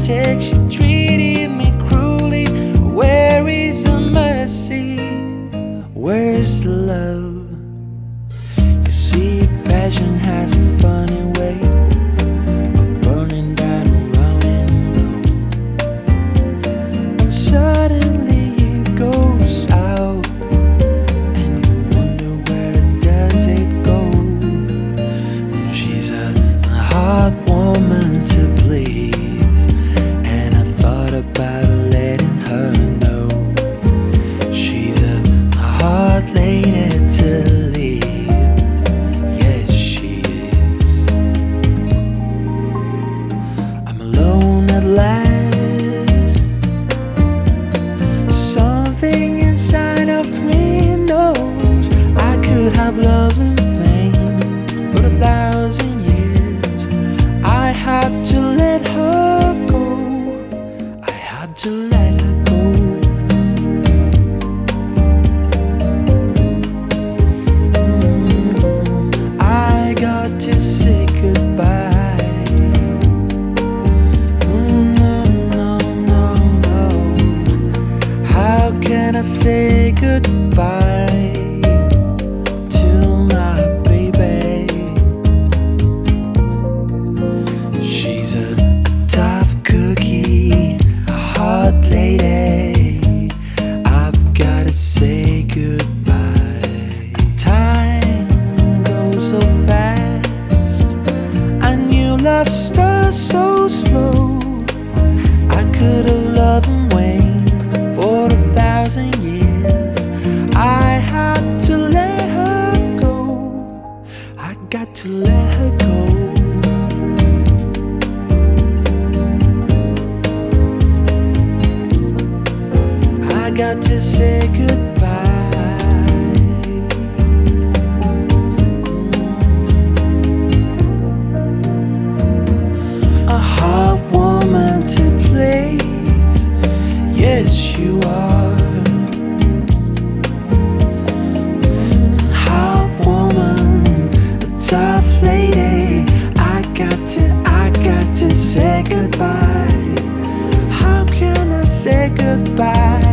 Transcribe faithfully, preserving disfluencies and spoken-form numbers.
mistake. She treated me cruelly. Where is the mercy? Where's the love? You see, passion has a funny way of burning down and running low, and suddenly it goes out, and you wonder where does it go. She's a hard woman to please, and I thought about letting her know. She's a hard lady to leave. Yes, she is. I'm alone at last. Something inside of me knows I could have loved in vain for a thousand years. I had to let her go. I had to let her go. I got to say goodbye. Mm, No, no, no, no. How can I say goodbye to my baby? She's a tough cookie, a hard lady. I've gotta say goodbye. Time goes so fast, and you love starts so slow. I could have loved and waited for a thousand years. I had to let her go. I got to let her go. I got to say goodbye. A hard woman to please. Yes, you are. Hard woman, a tough lady. I got to, I got to say goodbye. How can I say goodbye